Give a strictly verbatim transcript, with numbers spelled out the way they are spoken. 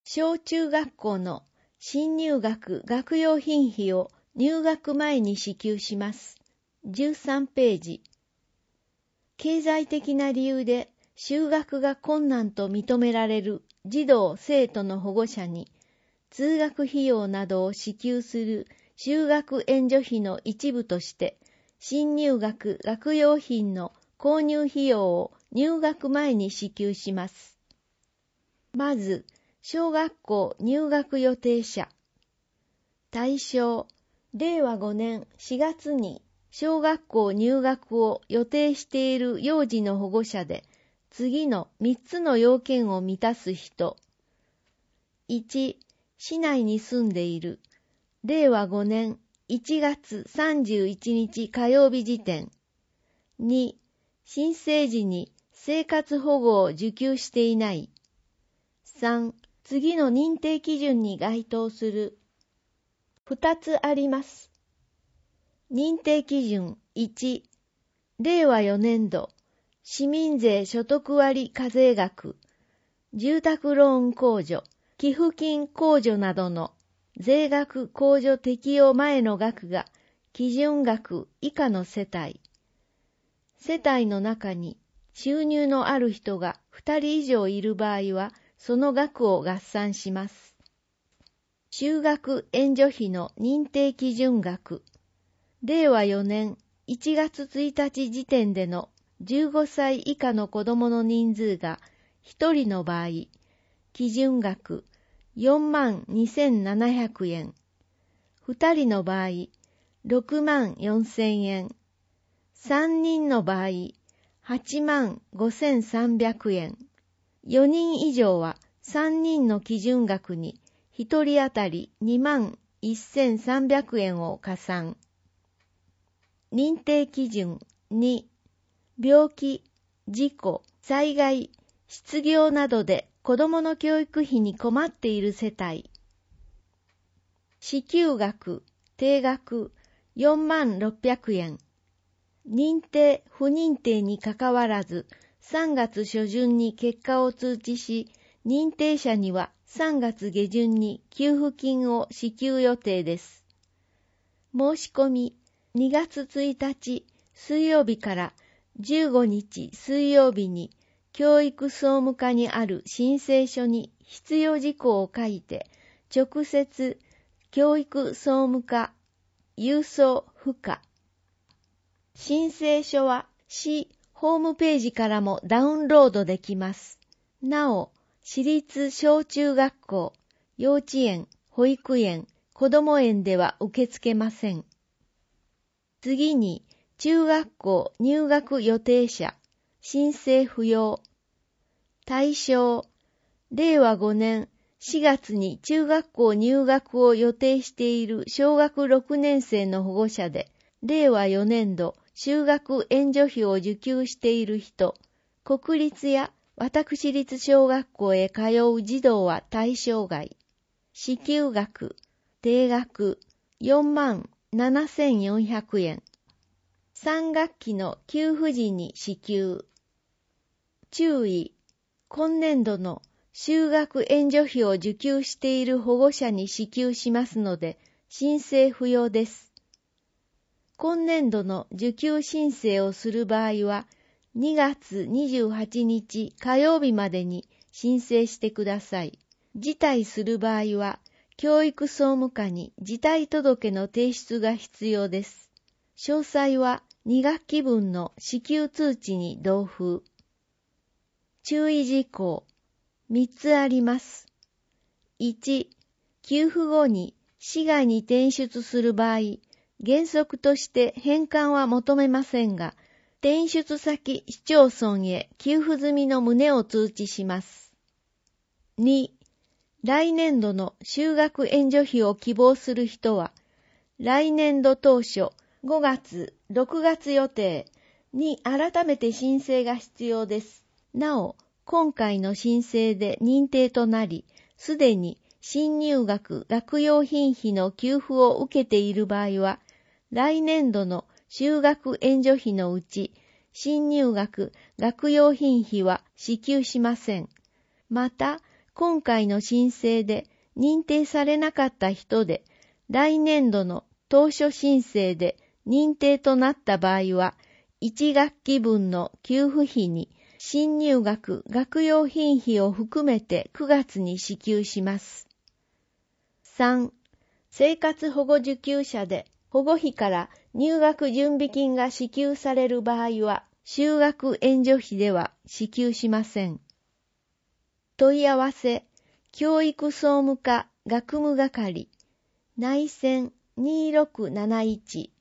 小中学校の新入学学用品費を入学前に支給します。じゅうさんページ。経済的な理由で就学が困難と認められる児童・生徒の保護者に通学費用などを支給する就学援助費の一部として新入学学用品の購入費用を入学前に支給します。まず、小学校入学予定者。対象、れいわごねんしがつに小学校入学を予定している幼児の保護者で、次のみっつの要件を満たす人。いち、市内に住んでいる。れいわごねんいちがつさんじゅういちにち火曜日時点。に、申請時に生活保護を受給していない。さん、次の認定基準に該当する。ふたつあります。認定基準いち、れいわよねんど、市民税所得割課税額、住宅ローン控除、寄付金控除などの税額控除適用前の額が基準額以下の世帯。世帯の中に収入のある人がふたり以上いる場合は、その額を合算します。就学援助費の認定基準額。れいわよねんいちがつついたち時点でのじゅうごさい以下の子どもの人数がひとりの場合、基準額よんまんにせんななひゃくえん。ふたりの場合、ろくまんよんせんえん。さんにんの場合、はちまんごせんさんびゃくえん。よにん以上はさんにんの基準額にひとり当たりにまんせんさんびゃくえんを加算。認定基準に、病気、事故、災害、失業などで子どもの教育費に困っている世帯。支給額、定額よんまんろっぴゃくえん。認定、不認定にかかわらず、さんがつしょじゅんに結果を通知し、認定者にはさんがつげじゅんに給付金を支給予定です。申し込み、にがつついたち水曜日からじゅうごにち水曜日に教育総務課にある申請書に必要事項を書いて直接教育総務課郵送不可。申請書は市ホームページからもダウンロードできます。なお、私立小中学校、幼稚園、保育園、子ども園では受け付けません。次に、中学校入学予定者、申請不要。対象、れいわごねんしがつに中学校入学を予定している小学ろくねんせいの保護者で、れいわよねんど就学援助費を受給している人、国立や私立小学校へ通う児童は対象外。支給額、定額よんまんななせんよんひゃくえん。さんがっきの給付時に支給。注意、今年度の就学援助費を受給している保護者に支給しますので、申請不要です。今年度の受給申請をする場合は、にがつにじゅうはちにち火曜日までに申請してください。辞退する場合は、教育総務課に辞退届の提出が必要です。詳細はにがっきぶんの支給通知に同封。注意事項みっつあります。いち、給付後に市外に転出する場合、原則として返還は求めませんが、転出先市町村へ給付済みの旨を通知します。に、来年度の就学援助費を希望する人は、来年度当初ごがつ、ろくがつ予定に改めて申請が必要です。なお、今回の申請で認定となり、すでに新入学学用品費の給付を受けている場合は、来年度の就学援助費のうち、新入学学用品費は支給しません。また、 今回の申請で認定されなかった人で、来年度の当初申請で認定となった場合は、いち学期分の給付費に新入学学用品費を含めてくがつに支給します。さん. 生活保護受給者で保護費から入学準備金が支給される場合は、就学援助費では支給しません。問い合わせ、教育総務課学務係、内線にーろくなないち